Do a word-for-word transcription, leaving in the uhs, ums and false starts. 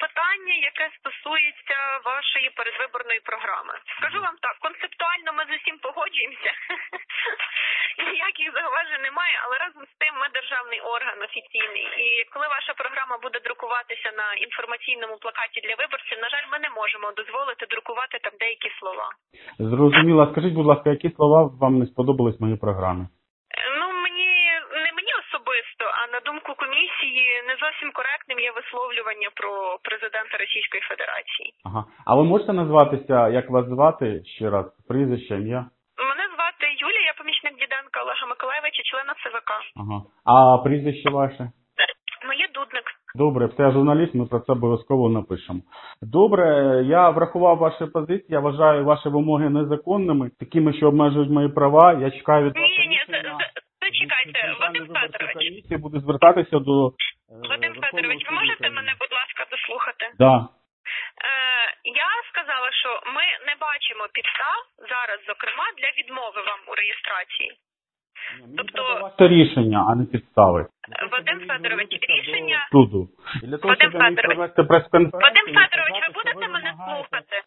питання, яке стосується вашої передвиборної програми. Скажу вам так, концептуально ми з усім погоджуємося. Ніяких зауважень немає, але разом з тим ми державний орган офіційний. І коли ваша програма буде друкуватися на інформаційному плакаті для виборців, на жаль, ми не можемо дозволити друкувати там деякі слова. Зрозуміло. Скажіть, будь ласка, які слова вам не сподобались в моїй програмі? Ну, мені, не мені особисто, а на думку комісії, не зовсім коректним є висловлювання про президента Російської Федерації. Ага. А ви можете назватися, як вас звати, ще раз, прізвище, ім'я? Мене звати Юлія, я помічник Діденка Олега Миколайовича, члена ЦВК. Ага. А прізвище ваше? Моє Дудник. Добре, це я журналіст, ми про це обов'язково напишемо. Добре, я врахував ваші позиції, я вважаю ваші вимоги незаконними, такими, що обмежують мої права. Я чекаю від вас Ні, ні, рішення. зачекайте, Вадим Федорович. Комісії буду звертатися до... е, Вадим Федорович, ви можете мене, будь ласка, дослухати? Да. Е, я сказала, що ми не бачимо підстав зараз, зокрема, для відмови вам у реєстрації. Мені Тобто- треба ваше рішення, а не підстави. Вадим Федорович, рішення... Суду. І для того, Вадим щоб я міг Федорович. провести прес-конференцію... Вадим і Федорович, ви сказати, що будете мене вимагаєте- слухати?